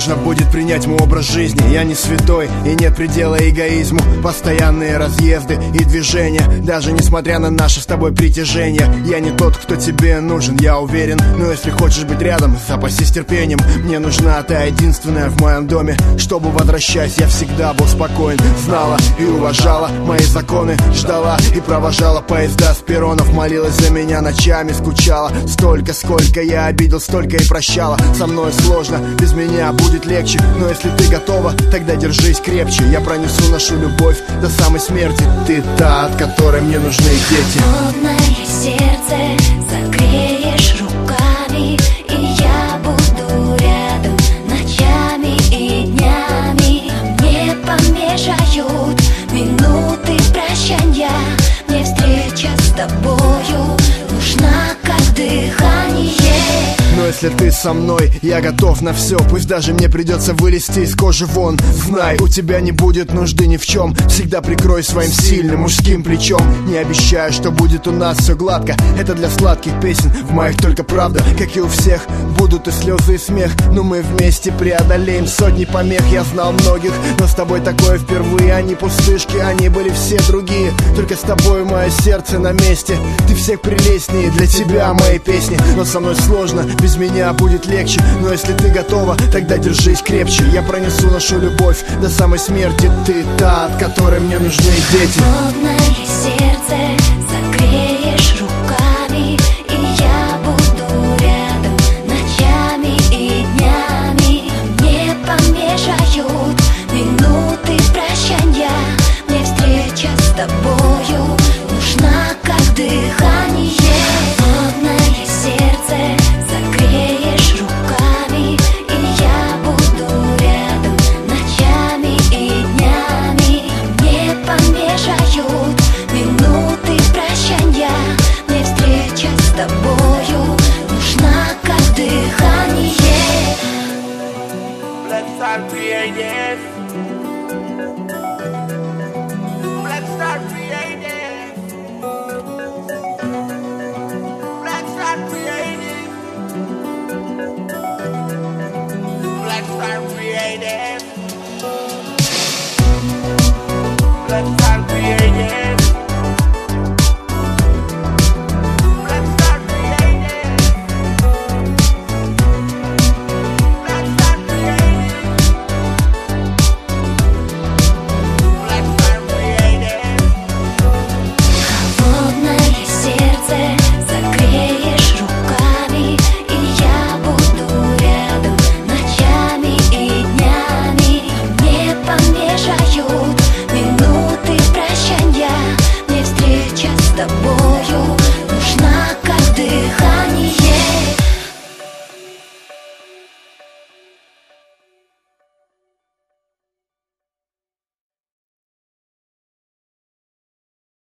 сложно будет принять мой образ жизни. Я не святой и нет предела эгоизму. Постоянные разъезды и движения, даже несмотря на наше с тобой притяжение. Я не тот, кто тебе нужен, я уверен. Но если хочешь быть рядом, запасись терпением. Мне нужна та единственная в моем доме, чтобы, возвращаясь, я всегда был спокоен. Знала и уважала мои законы, ждала и провожала поезда с перронов. Молилась за меня ночами, скучала. Столько, сколько я обидел, столько и прощала. Со мной сложно, без меня будет легче. Но если ты готова, тогда держись крепче. Я пронесу нашу любовь до самой смерти. Ты та, от которой мне нужны дети. Холодное сердце согреешь руками, и я буду рядом ночами и днями. Мне помешают минуты прощанья. Мне встреча с тобою нужна, как дыхание. Но если ты со мной, я готов на все. Пусть даже мне придется вылезти из кожи вон. Знай, у тебя не будет нужды ни в чем. Всегда прикрой своим сильным мужским плечом. Не обещаю, что будет у нас все гладко. Это для сладких песен, в моих только правда. Как и у всех, будут и слезы, и смех. Но мы вместе преодолеем сотни помех. Я знал многих, но с тобой такое впервые. Они пустышки, они были все другие. Только с тобой мое сердце на месте. Ты всех прелестнее, для тебя мои песни. Но со мной сложно, без меня будет легче. Но если ты готова, тогда держись крепче. Я пронесу нашу любовь до самой смерти. Ты та, от которой мне нужны дети. Холодное сердце согреешь руками, и я буду рядом ночами и днями. Мне помешают минуты прощанья. Мне встреча с тобою нужна, как дыхание. Холодное сердце согреешь руками, и я буду рядом ночами и днями. Мне помешают минуты прощанья. Мне встреча с тобою нужна, как дыхание. Let's start creating. Let's start creating. Let's start creating. Let's start creating. Let's start creating.